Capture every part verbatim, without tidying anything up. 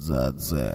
Дзадзе.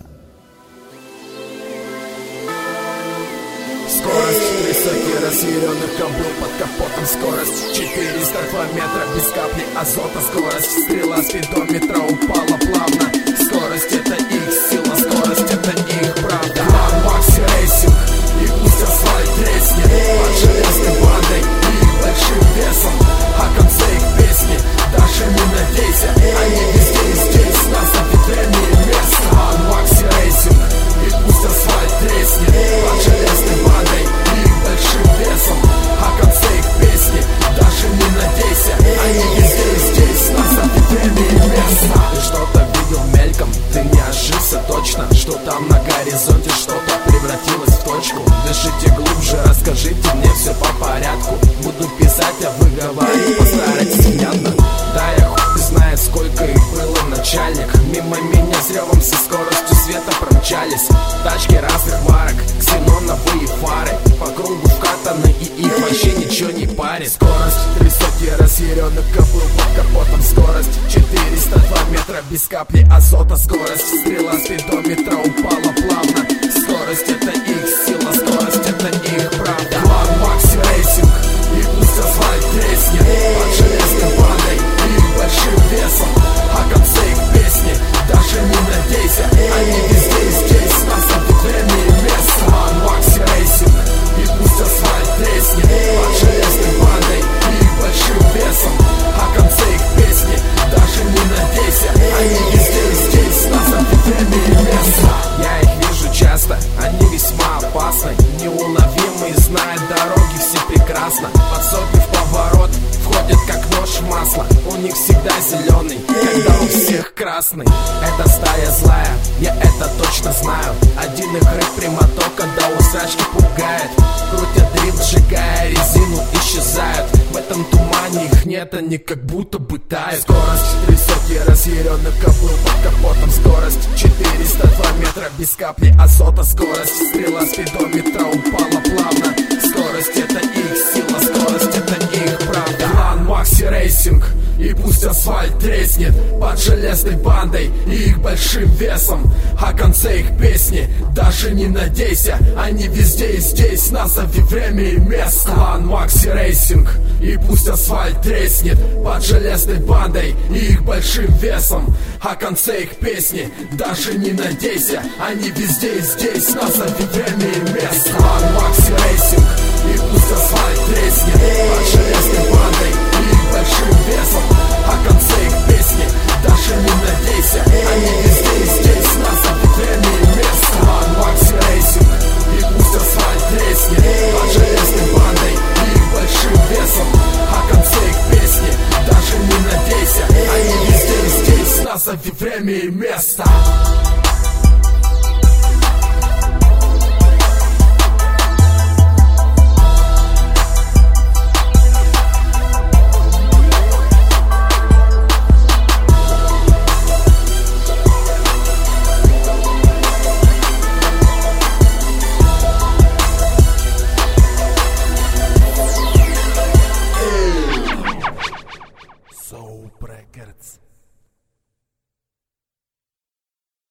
Скорость высокий разъяренных кобыл под капотом. Скорость четыреста километров без капли азота. Скорость стрела спидометра упала плавно. Скорость это их сила, скорость это их правда. Клан Макси Рейсинг, и пусть асфальт треснет под железной бандой и их большим весом. А конце их песни даже не надейся, они везде и здесь, на заведении места. Клан Макси Рейсинг, и пусть асфальт треснет под железной бандой и их большим весом. А конце их песни даже не надейся, они везде и здесь, на заведении места. Ты что-то видел мельком, ты не ошибся точно, что там на горизонте что-то превратилось в точку. Дышите глубже, расскажите мне все по порядку. Буду писать, а вы говорите, постарайтесь внятно. Да, я хуй знает, сколько их было, начальник. Мимо меня с ревом со скоростью света промчались тачки разных марок, ксеноновые фары по кругу вкатаны, и их вообще ничего не парит. Скорость три сотни разъяренных кобыл под капотом. Скорость четыреста два метра без капли азота. Скорость стрела спидометра упала плавно. Скорость это их сила, скорость это их правда. Клан Макси Рейсинг, и пусть асфальт треснет под железной бандой и их большим весом. А конце их песни даже не надейся, они везде и здесь, на заведении места. Клан Макси Рейсинг, и пусть асфальт треснет под железной бандой и их большим весом. А конце их песни даже не надейся, они везде и здесь, на заведении места. Я их вижу часто, они весьма опасны, неуловимые, знают дороги все прекрасно. Под сотню в поворот входят как нож в масло. У них всегда зеленый, когда у всех красный. Это стая злая, я это точно знаю. Один их рык прямоток, когда усрачки пугает. Крутят дрифт, сжигая резину, исчезают. В этом тумане их нет, они как будто бы тают. Скорость три сотни разъяренных кобыл под капотом. Скорость четыреста два метра без капли азота. Скорость стрела спидометра упала плавно. Скорость это их сила, скорость это их правда. Клан Макси Рейсинг, и пусть асфальт треснет под железной бандой и их большим весом. А конце их песни даже не надейся, они везде и здесь, назови время и место. Клан Макси Рейсинг, и пусть асфальт треснет под железной бандой и их большим весом. А конце их песни даже не надейся, они везде и здесь, назови время и место. Клан Макси Рейсинг, и пусть асфальт треснет под железной бандой и их большим весом. А конце их песни даже не надейся, они везде и здесь, назови время и место. Клан Макси Рейсинг, и пусть асфальт треснет под железной бандой и их большим весом. А конце их песни даже не надейся, они везде и здесь, назови время и место.